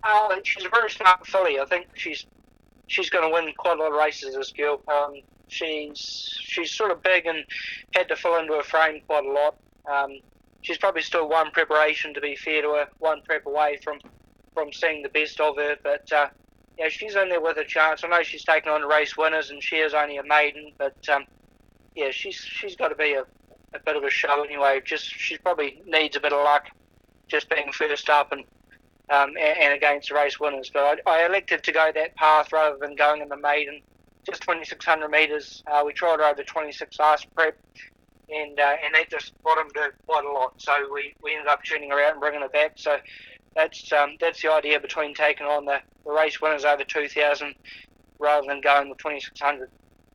She's a very smart filly. I think she's going to win quite a lot of races. This girl. She's sort of big and had to fill into her frame quite a lot. She's probably still one preparation, to be fair to her, one prep away from seeing the best of her. But yeah, she's in there with a chance. I know she's taken on race winners, and she is only a maiden. But yeah, she's got to be a bit of a show anyway. She probably needs a bit of luck, just being first up and against race winners. But I elected to go that path rather than going in the maiden. Just 2,600 metres. We tried her over 26 last prep, and that just bottomed her quite a lot. So we ended up tuning her out and bringing her back. So that's the idea between taking on the race winners over 2,000 rather than going with 2,600.